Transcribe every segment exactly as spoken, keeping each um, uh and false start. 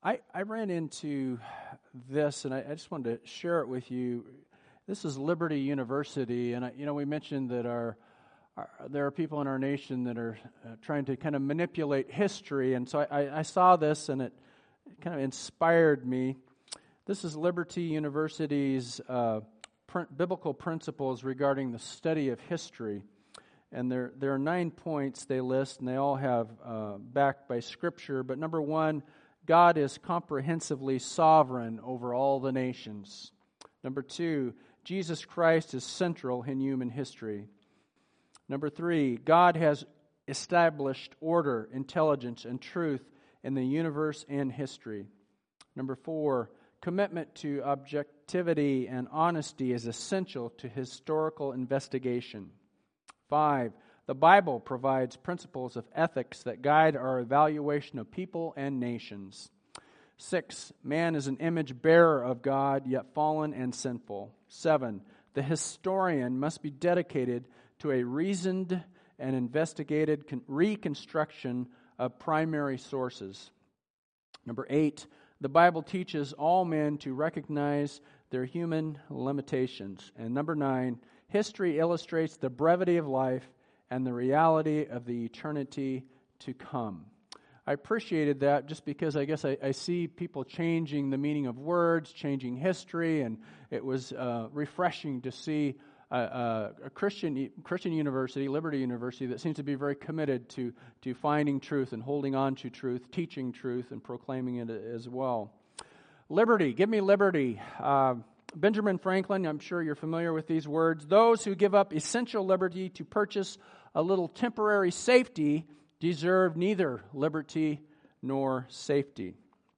I, I ran into this, and I, I just wanted to share it with you. This is Liberty University, and I, you know we mentioned that our, our there are people in our nation that are uh, trying to kind of manipulate history, and so I, I, I saw this, and it kind of inspired me. This is Liberty University's uh, pr- biblical principles regarding the study of history. And there, there are nine points they list, and they all have uh, backed by Scripture. But number one, God is comprehensively sovereign over all the nations. Number two, Jesus Christ is central in human history. Number three, God has established order, intelligence, and truth in the universe and history. Number four, commitment to objectivity and honesty is essential to historical investigation. Five, the Bible provides principles of ethics that guide our evaluation of people and nations. Six, man is an image bearer of God, yet fallen and sinful. Seven, the historian must be dedicated to a reasoned and investigated con- reconstruction of primary sources. Number eight, the Bible teaches all men to recognize their human limitations. And number nine, history illustrates the brevity of life and the reality of the eternity to come. I appreciated that just because I guess I, I see people changing the meaning of words, changing history, and it was uh, refreshing to see a, a, a Christian Christian university, Liberty University, that seems to be very committed to, to finding truth and holding on to truth, teaching truth, and proclaiming it as well. Liberty, give me liberty. Uh, Benjamin Franklin, I'm sure you're familiar with these words. Those who give up essential liberty to purchase a little temporary safety deserve neither liberty nor safety.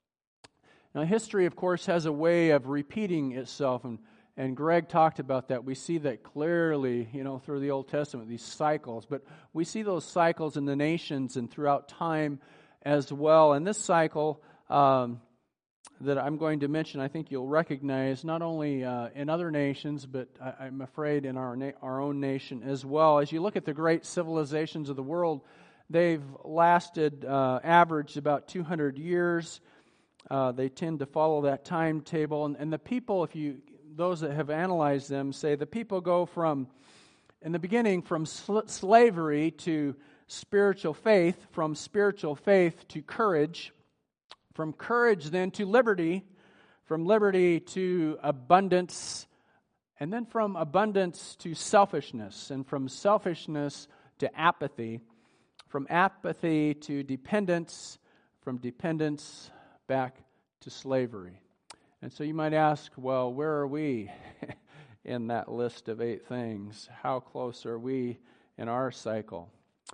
Now, history, of course, has a way of repeating itself, and, and Greg talked about that. We see that clearly, you know, through the Old Testament, these cycles. But we see those cycles in the nations and throughout time as well. And this cycle Um, that I'm going to mention, I think you'll recognize not only uh, in other nations, but I, I'm afraid in our na- our own nation as well. As you look at the great civilizations of the world, they've lasted, uh, averaged about two hundred years. Uh, they tend to follow that timetable, and, and the people, if you those that have analyzed them, say the people go from, in the beginning, from sl- slavery to spiritual faith, from spiritual faith to courage. From courage then to liberty, from liberty to abundance, and then from abundance to selfishness, and from selfishness to apathy, from apathy to dependence, from dependence back to slavery. And so you might ask, well, where are we in that list of eight things? How close are we in our cycle?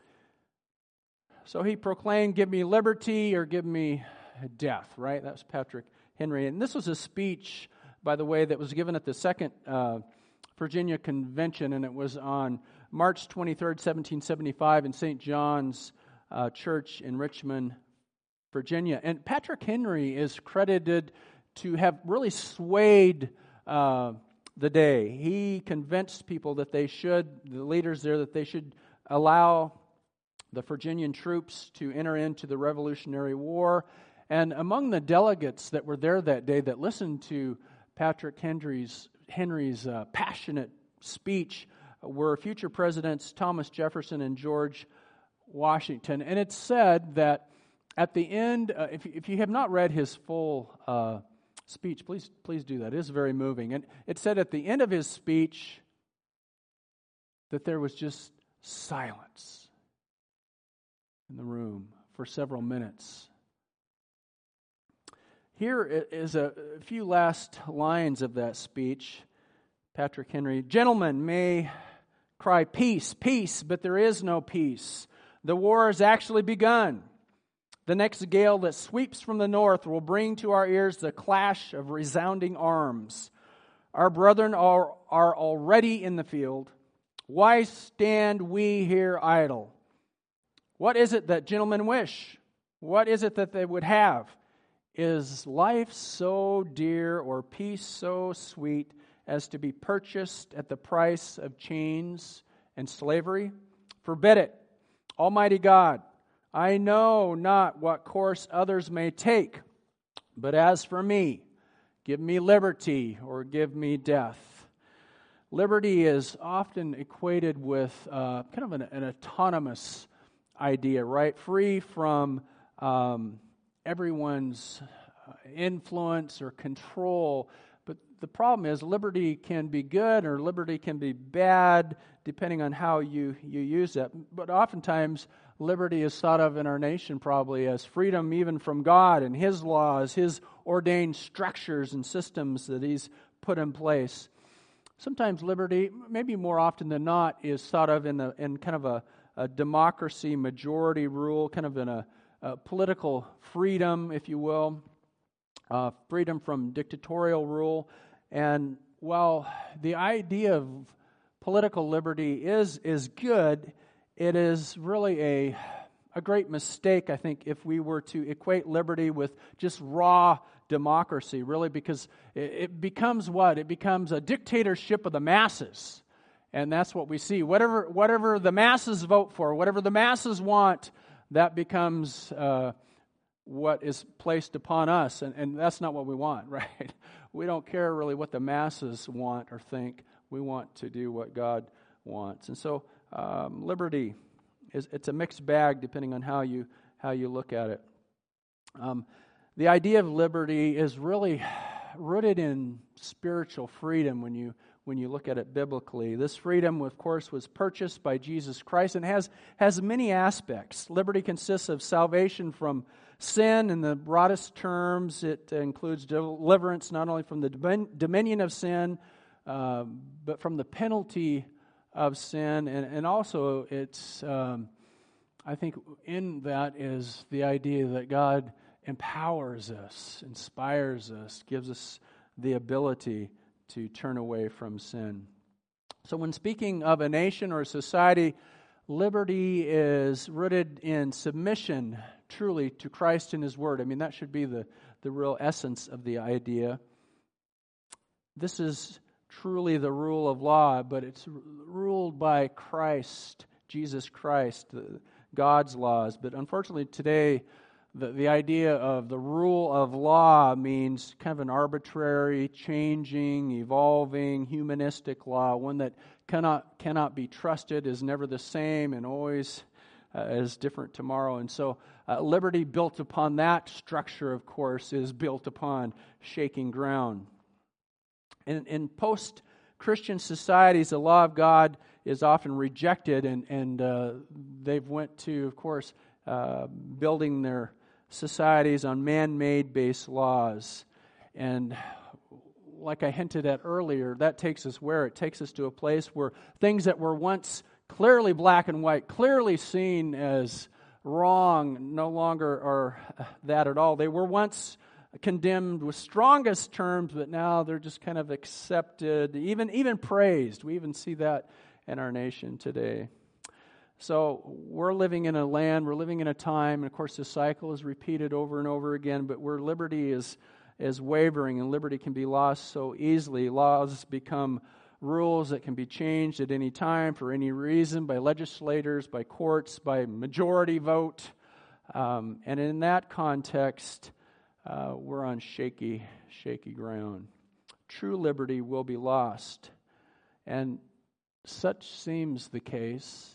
So he proclaimed, give me liberty or give me death, right? That was Patrick Henry. And this was a speech, by the way, that was given at the Second uh, Virginia Convention, and it was on March twenty-third, seventeen seventy-five in Saint John's uh, Church in Richmond, Virginia. And Patrick Henry is credited to have really swayed uh, the day. He convinced people that they should, the leaders there, that they should allow the Virginian troops to enter into the Revolutionary War. And among the delegates that were there that day that listened to Patrick Henry's, Henry's uh, passionate speech were future presidents Thomas Jefferson and George Washington. And it's said that at the end, uh, if, if you have not read his full uh, speech, please, please do that. It is very moving. And it said at the end of his speech that there was just silence in the room for several minutes. Here is a few last lines of that speech. Patrick Henry, gentlemen may cry peace, peace, but there is no peace. The war has actually begun. The next gale that sweeps from the north will bring to our ears the clash of resounding arms. Our brethren are, are already in the field. Why stand we here idle? What is it that gentlemen wish? What is it that they would have? Is life so dear or peace so sweet as to be purchased at the price of chains and slavery? Forbid it. Almighty God, I know not what course others may take, But as for me, give me liberty or give me death. Liberty is often equated with uh, kind of an, an autonomous idea, right? Free from um, everyone's influence or control. But the problem is liberty can be good or liberty can be bad depending on how you, you use it. But oftentimes liberty is thought of in our nation probably as freedom even from God and His laws, His ordained structures and systems that He's put in place. Sometimes liberty, maybe more often than not, is thought of in, a, in kind of a, a democracy, majority rule, kind of in a, a political freedom, if you will, uh, freedom from dictatorial rule. And while the idea of political liberty is is good, it is really a a great mistake, I think, if we were to equate liberty with just raw democracy, really, because it, it becomes what? It becomes a dictatorship of the masses. And that's what we see. Whatever whatever the masses vote for, whatever the masses want, that becomes uh, what is placed upon us. And, and that's not what we want, right? We don't care really what the masses want or think. We want to do what God wants. And so um, liberty, is it's a mixed bag depending on how you how you look at it. Um, the idea of liberty is really rooted in spiritual freedom when you when you look at it biblically. This freedom, of course, was purchased by Jesus Christ and has has many aspects. Liberty consists of salvation from sin in the broadest terms. It includes deliverance not only from the dominion of sin, uh, but from the penalty of sin. And, and also it's, um, I think in that is the idea that God empowers us, inspires us, gives us the ability to turn away from sin. So when speaking of a nation or a society, liberty is rooted in submission truly to Christ and His Word. I mean, that should be the, the real essence of the idea. This is truly the rule of law, but it's ruled by Christ, Jesus Christ, the, God's laws. But unfortunately today, the, the idea of the rule of law means kind of an arbitrary, changing, evolving, humanistic law, one that cannot cannot be trusted, is never the same, and always uh, is different tomorrow. And so uh, liberty built upon that structure, of course, is built upon shaking ground. In, in post-Christian societies, the law of God is often rejected, and, and uh, they've went to, of course, uh, building their societies on man-made based laws. And like I hinted at earlier, that takes us where? It takes us to a place where things that were once clearly black and white, clearly seen as wrong, no longer are that at all. They were once condemned with strongest terms, but now they're just kind of accepted, even even praised. We even see that in our nation today. So we're living in a land, we're living in a time, and of course this cycle is repeated over and over again, but where liberty is is wavering and liberty can be lost so easily. Laws become rules that can be changed at any time for any reason by legislators, by courts, by majority vote. Um, and in that context, uh, we're on shaky, shaky ground. True liberty will be lost. And such seems the case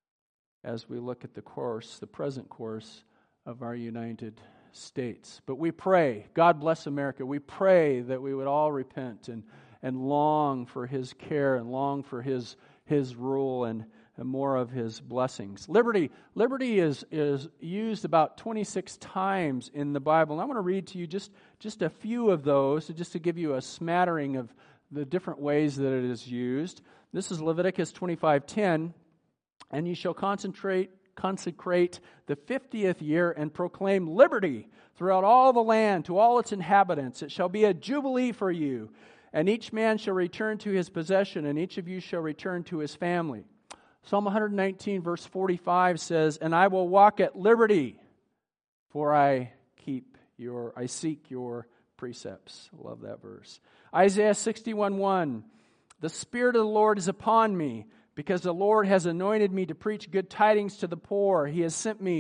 as we look at the course, the present course of our United States. But we pray, God bless America, we pray that we would all repent and, and long for His care and long for His His rule and, and more of His blessings. Liberty liberty is, is used about twenty-six times in the Bible. And I want to read to you just, just a few of those, just to give you a smattering of the different ways that it is used. This is Leviticus twenty-five ten. And you shall concentrate, consecrate the fiftieth year and proclaim liberty throughout all the land to all its inhabitants. It shall be a jubilee for you, and each man shall return to his possession, and each of you shall return to his family. Psalm one nineteen verse forty-five says, and I will walk at liberty, for I keep your, I seek your precepts. I love that verse. Isaiah sixty-one one, the Spirit of the Lord is upon me, because the Lord has anointed me to preach good tidings to the poor. He has sent me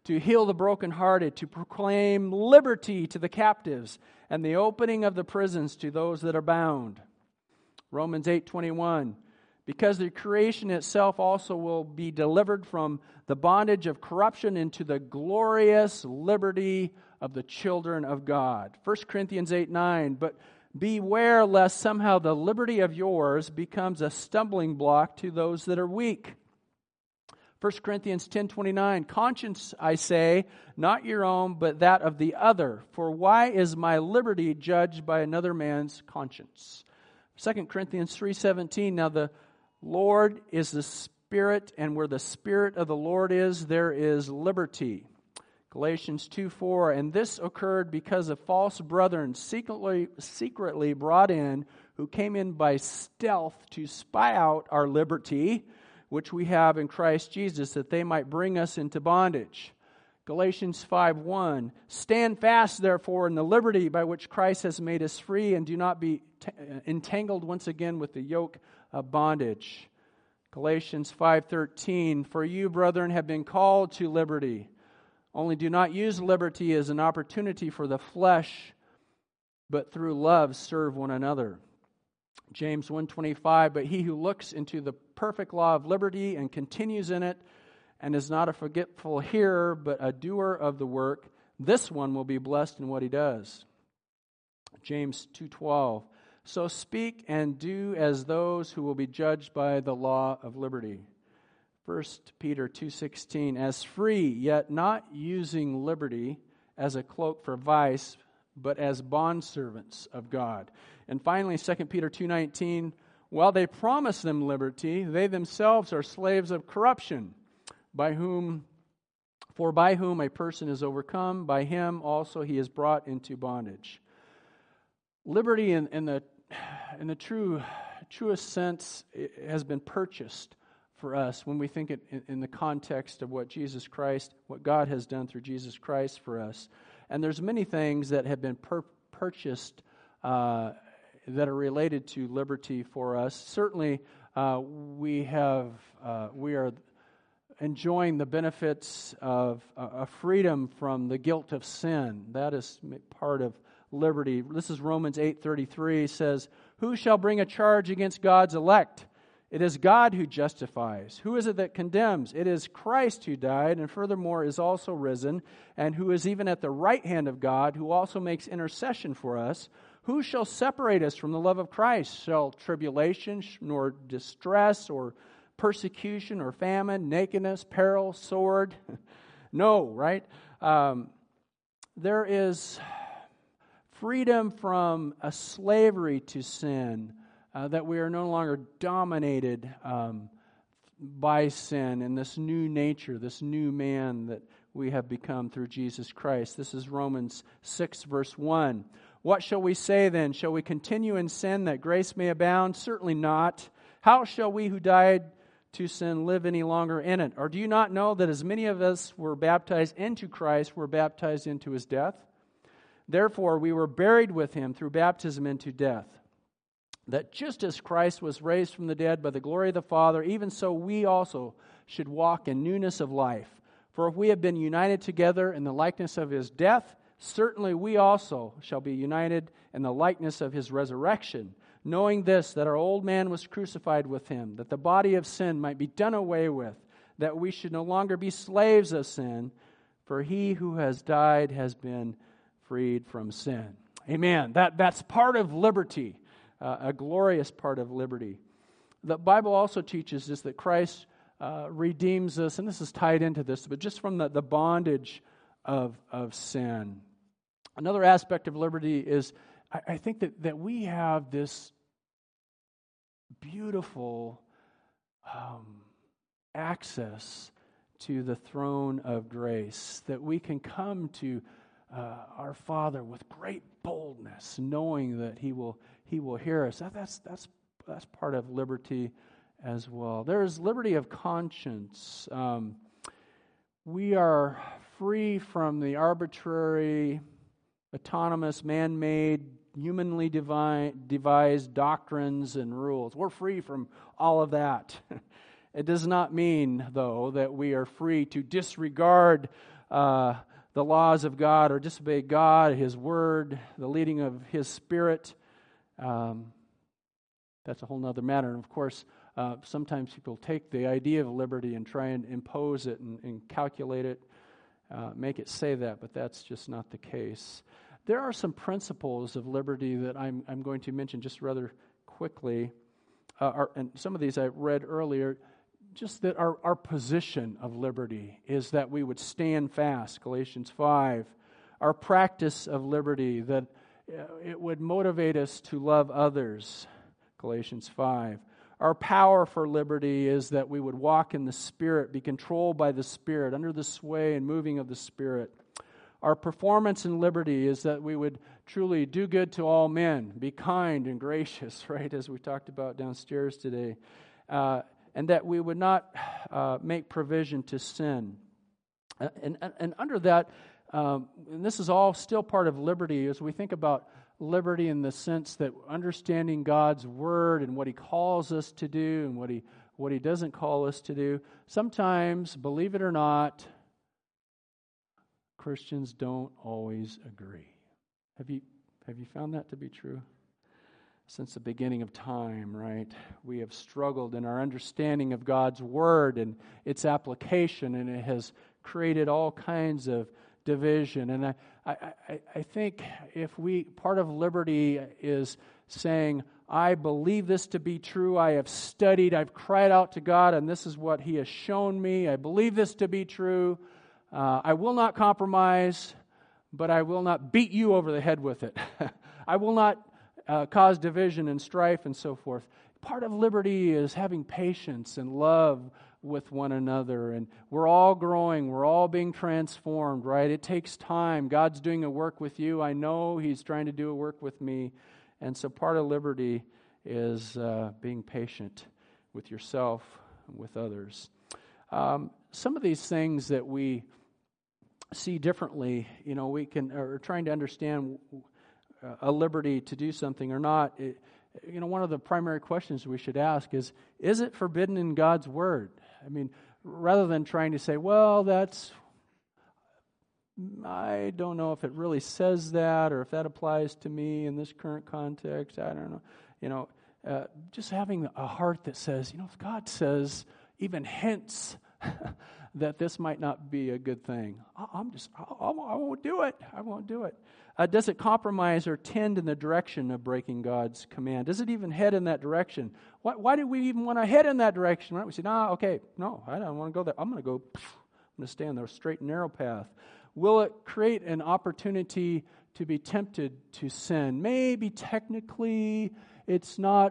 to heal the brokenhearted, to proclaim liberty to the captives, and the opening of the prisons to those that are bound. Romans eight twenty-one, because the creation itself also will be delivered from the bondage of corruption into the glorious liberty of the children of God. First Corinthians eight nine, but beware lest somehow the liberty of yours becomes a stumbling block to those that are weak. First Corinthians ten twenty-nine, conscience, I say, not your own, but that of the other. For why is my liberty judged by another man's conscience? Second Corinthians three seventeen, now the Lord is the Spirit, and where the Spirit of the Lord is, there is liberty. Galatians two four, and this occurred because of false brethren secretly, secretly brought in, who came in by stealth to spy out our liberty, which we have in Christ Jesus, that they might bring us into bondage. Galatians five one, stand fast, therefore, in the liberty by which Christ has made us free, and do not be t- entangled once again with the yoke of bondage. Galatians five thirteen, for you, brethren, have been called to liberty. Only do not use liberty as an opportunity for the flesh, but through love serve one another. James one twenty-five, but he who looks into the perfect law of liberty and continues in it, and is not a forgetful hearer, but a doer of the work, this one will be blessed in what he does. James two twelve, so speak and do as those who will be judged by the law of liberty. First Peter two sixteen, as free, yet not using liberty as a cloak for vice, but as bondservants of God. And finally, Second Peter two nineteen, while they promise them liberty, they themselves are slaves of corruption, by whom, for by whom a person is overcome, by him also he is brought into bondage. Liberty in, in the in the true truest sense has been purchased for us when we think it in, in the context of what Jesus Christ, what God has done through Jesus Christ for us. And there's many things that have been per- purchased uh, that are related to liberty for us. Certainly, uh, we have uh, we are enjoying the benefits of uh, a freedom from the guilt of sin. That is part of liberty. This is Romans eight thirty-three, says, who shall bring a charge against God's elect? It is God who justifies. Who is it that condemns? It is Christ who died, and furthermore is also risen, and who is even at the right hand of God, who also makes intercession for us. Who shall separate us from the love of Christ? Shall tribulation, nor distress, or persecution, or famine, nakedness, peril, sword? No, right? Um, there is freedom from a slavery to sin, uh, that we are no longer dominated um, by sin and this new nature, this new man that we have become through Jesus Christ. This is Romans six, verse one. What shall we say then? Shall we continue in sin that grace may abound? Certainly not. How shall we who died to sin live any longer in it? Or do you not know that as many of us were baptized into Christ, were baptized into his death? Therefore, we were buried with him through baptism into death, that just as Christ was raised from the dead by the glory of the Father, even so we also should walk in newness of life. For if we have been united together in the likeness of his death, certainly we also shall be united in the likeness of his resurrection, knowing this, that our old man was crucified with him, that the body of sin might be done away with, that we should no longer be slaves of sin, for he who has died has been freed from sin. Amen. That, that's part of liberty, uh, a glorious part of liberty. The Bible also teaches us that Christ uh, redeems us, and this is tied into this, but just from the, the bondage of, of sin. Another aspect of liberty is, I, I think that, that we have this beautiful um, access to the throne of grace, that we can come to uh, our Father with great boldness, knowing that He will He will hear us. That, that's that's that's part of liberty as well. There is liberty of conscience. Um, we are free from the arbitrary, autonomous, man-made, humanly divine, devised doctrines and rules. We're free from all of that. It does not mean, though, that we are free to disregard uh, the laws of God or disobey God, His Word, the leading of His Spirit. Um, that's a whole other matter. And of course, uh, sometimes people take the idea of liberty and try and impose it and, and calculate it, uh, make it say that, but that's just not the case. There are some principles of liberty that I'm, I'm going to mention just rather quickly, uh, are, and some of these I read earlier, just that our, our position of liberty is that we would stand fast, Galatians five. Our practice of liberty, that it would motivate us to love others, Galatians five. Our power for liberty is that we would walk in the Spirit, be controlled by the Spirit, under the sway and moving of the Spirit. Our performance in liberty is that we would truly do good to all men, be kind and gracious, right, as we talked about downstairs today, uh, and that we would not uh, make provision to sin. Uh, and, and, and under that, um, and this is all still part of liberty, as we think about liberty in the sense that understanding God's Word and what He calls us to do and what He what He doesn't call us to do. Sometimes, believe it or not, Christians don't always agree. Have you have you found that to be true? Since the beginning of time, right? We have struggled in our understanding of God's Word and its application, and it has created all kinds of division. And I, I, I, I think if we, part of liberty is saying, I believe this to be true, I have studied, I've cried out to God, and this is what He has shown me, I believe this to be true, uh, I will not compromise, but I will not beat you over the head with it. I will not uh, cause division and strife and so forth. Part of liberty is having patience and love with one another, and we're all growing, we're all being transformed, right? It takes time. God's doing a work with you. I know He's trying to do a work with me, and so part of liberty is uh, being patient with yourself and with others. Um, some of these things that we see differently, you know, we can are trying to understand a liberty to do something or not. It, you know, one of the primary questions we should ask is, is it forbidden in God's Word? I mean, rather than trying to say, well, that's, I don't know if it really says that or if that applies to me in this current context. I don't know. You know, uh, just having a heart that says, you know, if God says, even hints that this might not be a good thing, I, I'm just, I, I won't do it. I won't do it. Uh, does it compromise or tend in the direction of breaking God's command? Does it even head in that direction? Why, why do we even want to head in that direction? Right? We say, nah, okay, no, I don't want to go there. I'm going to go, I'm going to stay on the straight and narrow path. Will it create an opportunity to be tempted to sin? Maybe technically it's not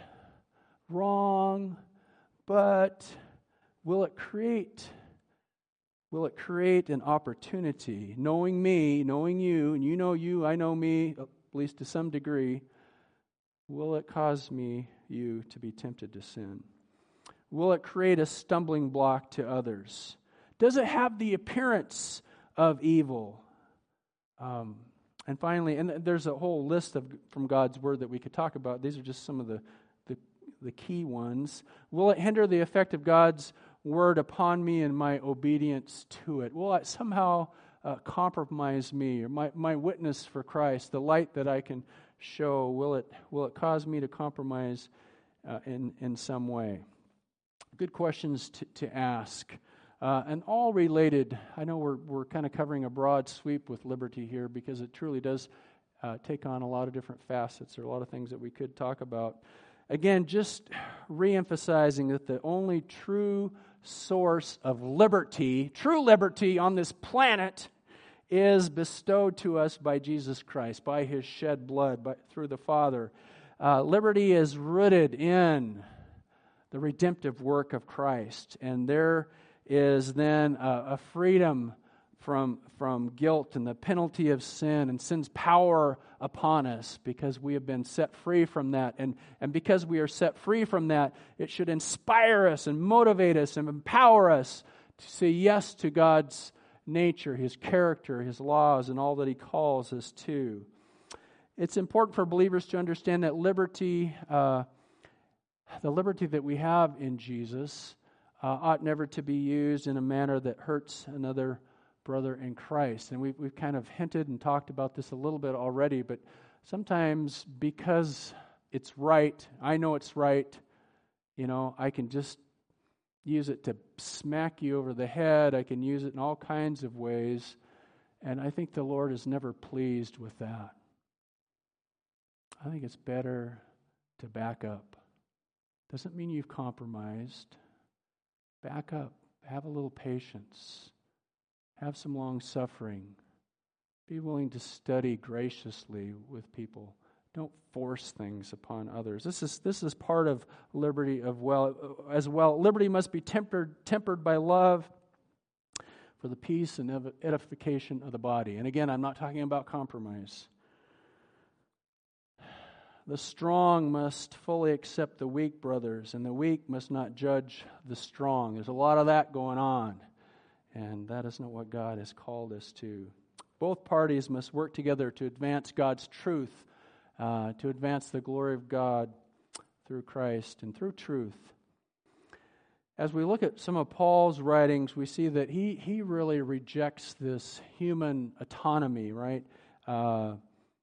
wrong, but will it create Will it create an opportunity, knowing me, knowing you, and you know you, I know me, at least to some degree, will it cause me, you, to be tempted to sin? Will it create a stumbling block to others? Does it have the appearance of evil? Um, and finally, and there's a whole list of from God's Word that we could talk about. These are just some of the, the, the key ones. Will it hinder the effect of God's Word upon me and my obedience to it? Will it somehow uh, compromise me or my, my witness for Christ, the light that I can show? Will it will it cause me to compromise uh, in in some way? Good questions to, to ask, uh, and all related. I know we're we're kind of covering a broad sweep with liberty here because it truly does uh, take on a lot of different facets. There are a lot of things that we could talk about. Again, just re-emphasizing that the only true source of liberty, true liberty on this planet, is bestowed to us by Jesus Christ, by His shed blood, by, through the Father. Uh, liberty is rooted in the redemptive work of Christ, and there is then a, a freedom from, from guilt and the penalty of sin and sin's power upon us because we have been set free from that. And, and because we are set free from that, it should inspire us and motivate us and empower us to say yes to God's nature, His character, His laws, and all that He calls us to. It's important for believers to understand that liberty, uh, the liberty that we have in Jesus, uh, ought never to be used in a manner that hurts another brother in Christ. And we've, we've kind of hinted and talked about this a little bit already, but sometimes because it's right, I know it's right, you know, I can just use it to smack you over the head. I can use it in all kinds of ways. And I think the Lord is never pleased with that. I think it's better to back up. Doesn't mean you've compromised. Back up. Have a little patience. Have some long suffering. Be willing to study graciously with people. Don't force things upon others. This is this is part of liberty of well as well. Liberty must be tempered tempered by love for the peace and edification of the body. And again, I'm not talking about compromise. The strong must fully accept the weak, brothers, and the weak must not judge the strong. There's a lot of that going on, and that is not what God has called us to. Both parties must work together to advance God's truth, uh, to advance the glory of God through Christ and through truth. As we look at some of Paul's writings, we see that he he really rejects this human autonomy, right? Uh,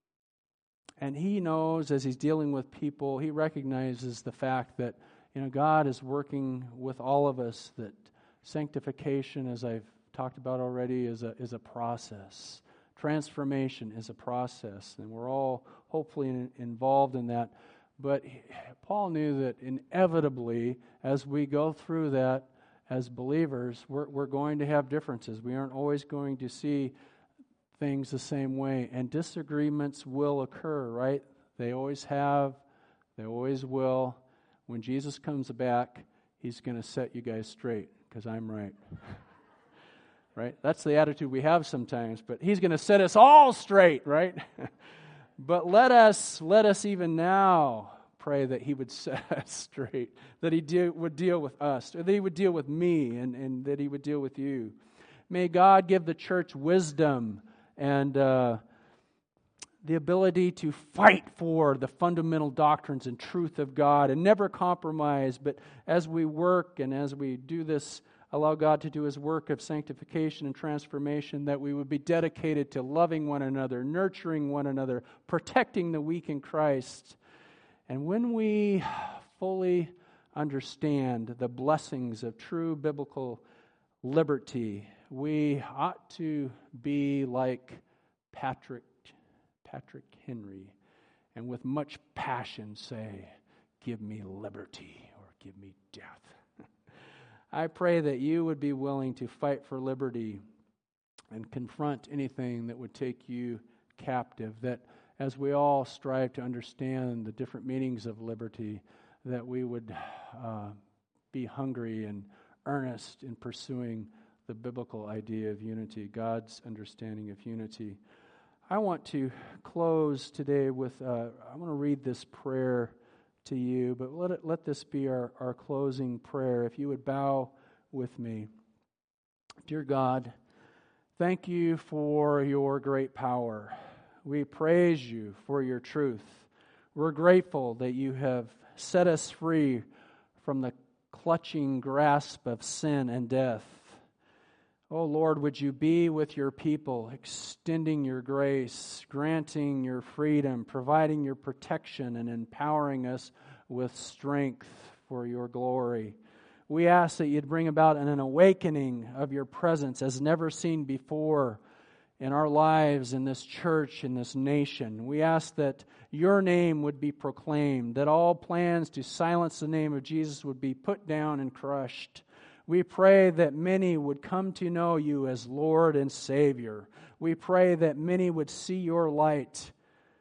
and he knows as he's dealing with people, he recognizes the fact that, you know, God is working with all of us, that sanctification, as I've talked about already, is a is a process. Transformation is a process, and we're all hopefully in, involved in that. But Paul knew that inevitably, as we go through that as believers, we're, we're going to have differences. We aren't always going to see things the same way, and disagreements will occur, right? They always have, they always will. When Jesus comes back, he's going to set you guys straight, because I'm right. Right? That's the attitude we have sometimes, but he's going to set us all straight, right? But let us, let us even now pray that he would set us straight, that he de- would deal with us, or that he would deal with me, and, and that he would deal with you. May God give the church wisdom and uh, the ability to fight for the fundamental doctrines and truth of God and never compromise, but as we work and as we do this, allow God to do his work of sanctification and transformation, that we would be dedicated to loving one another, nurturing one another, protecting the weak in Christ. And when we fully understand the blessings of true biblical liberty, we ought to be like Patrick, Patrick Henry, and with much passion say, "Give me liberty," or "Give me death." I pray that you would be willing to fight for liberty and confront anything that would take you captive, that as we all strive to understand the different meanings of liberty, that we would uh, be hungry and earnest in pursuing the biblical idea of unity, God's understanding of unity. I want to close today with, uh, I want to read this prayer to you, but let it, let this be our, our closing prayer. If you would bow with me. Dear God, thank you for your great power. We praise you for your truth. We're grateful that you have set us free from the clutching grasp of sin and death. Oh Lord, would you be with your people, extending your grace, granting your freedom, providing your protection, and empowering us with strength for your glory. We ask that you'd bring about an awakening of your presence as never seen before in our lives, in this church, in this nation. We ask that your name would be proclaimed, that all plans to silence the name of Jesus would be put down and crushed. We pray that many would come to know you as Lord and Savior. We pray that many would see your light,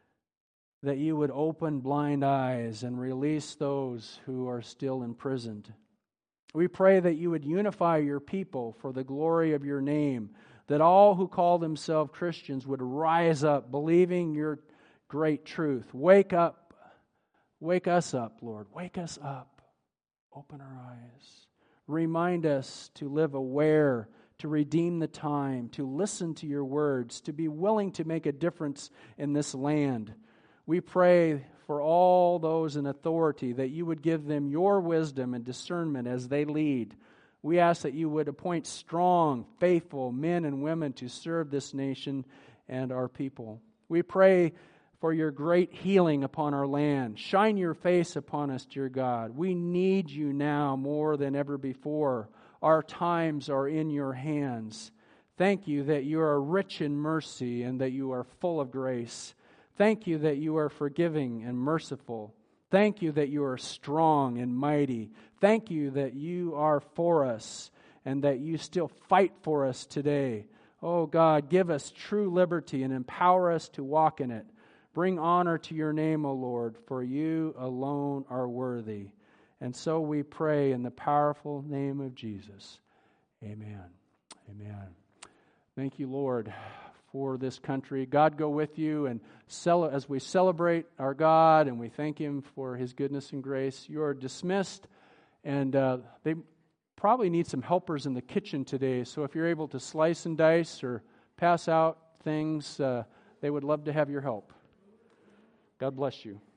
that you would open blind eyes and release those who are still imprisoned. We pray that you would unify your people for the glory of your name, that all who call themselves Christians would rise up believing your great truth. Wake up. Wake us up, Lord. Wake us up. Open our eyes. Remind us to live aware, to redeem the time, to listen to your words, to be willing to make a difference in this land. We pray for all those in authority that you would give them your wisdom and discernment as they lead. We ask that you would appoint strong, faithful men and women to serve this nation and our people. We pray for your great healing upon our land. Shine your face upon us, dear God. We need you now more than ever before. Our times are in your hands. Thank you that you are rich in mercy and that you are full of grace. Thank you that you are forgiving and merciful. Thank you that you are strong and mighty. Thank you that you are for us and that you still fight for us today. Oh God, give us true liberty and empower us to walk in it. Bring honor to your name, O Lord, for you alone are worthy. And so we pray in the powerful name of Jesus. Amen. Amen. Thank you, Lord, for this country. God go with you, and cel- as we celebrate our God and we thank Him for His goodness and grace, you are dismissed, and uh, they probably need some helpers in the kitchen today. So if you're able to slice and dice or pass out things, uh, they would love to have your help. God bless you.